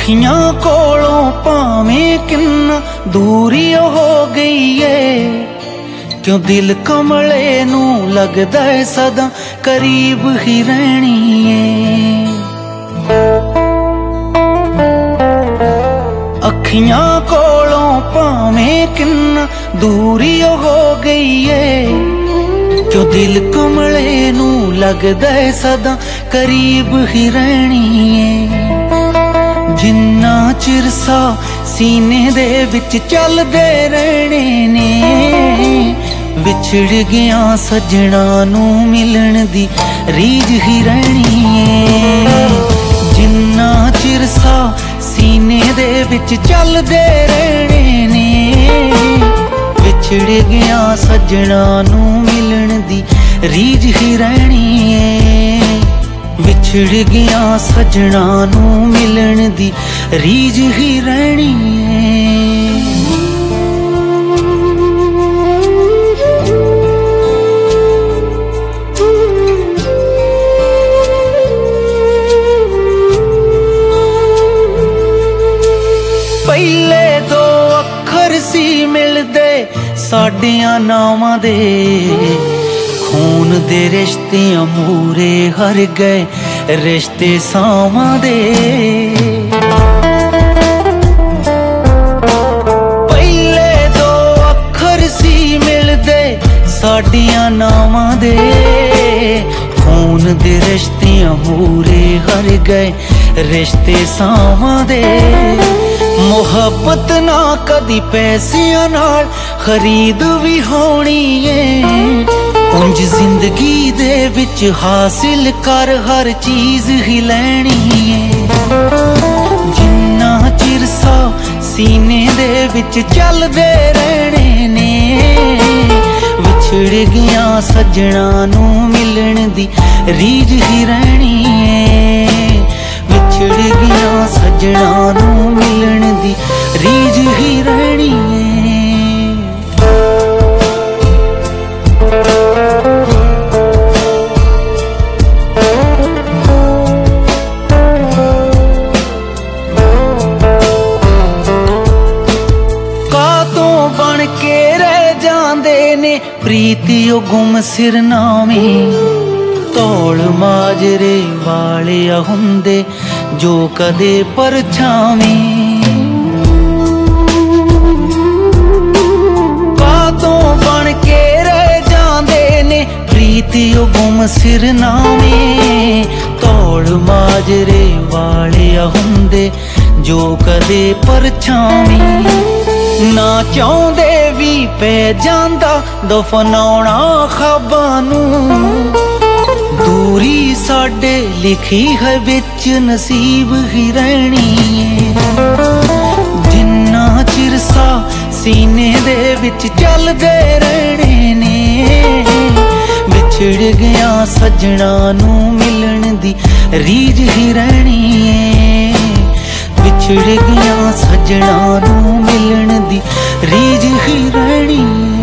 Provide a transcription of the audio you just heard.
अखियां कोलों भावें किन्ना दूरी हो गई है, क्यों दिल कमले नू लगदा है सदा करीब ही रहनी है। अखियां कोलों भावें किन्ना दूरी हो गई है, क्यों दिल कमले नू लगदा है सदा करीब ही रहनी है। जिन्ना चिर सा सीने दे विच चलदे रहने ने, विछड़ गया सजना नू मिलन दी रीझ ही रहनी है। जिन्ना चिर सा सीने दे विच चलदे रहने ने, विछड़ गया सजना नू मिलन दी रीझ ही रहनी है। विछड़ गया सजना नू मिलन दी रीझ ही रहनी है। पहले दो अखर सी मिलदे साडियां नावां दे, खून दे रिश्ते अमूरे हर गए रिश्ते सावां दे। पहले दो अखर सी मिलदे साडियां नावां दे, खून दे रिश्ते अमूरे हर गए रिश्ते सावां दे। मुहब्बत ना कदी पैसियां नाल खरीद भी होनी है, उंज जिंदगी दे विच हासिल कर हर चीज ही लैनी है। जिन्ना चिर सा सीने दे विच चलदे रहने ने, विछड़ गया सजना नू मिलन दी रीझ ही रहनी है। विछड़ गया सजना नू मिलन दी रीझ ही रहनी है। प्रीति ओ गुम सिरनावे, तौल माजरे वाले हुंदे जो कदे परछावें। कातों बन के रह जांदे ने प्रीति ओ गुम सिरनावे, तौल माजरे वाले हुंदे जो कदे परछावें। ना चाहुंदे भी पै जांदा दफनाउणा ख्वाबां नू, दूरी साडे लिखी है विच नसीब ही रहनी है। जिन्ना चिर सा सीने दे विच चलदे रहने ने, विछड़ गया सजना नू मिलन दी रीझ ही रहनी है। विछड़ गया सजना नू मिलन दी रीझ ही रहनी।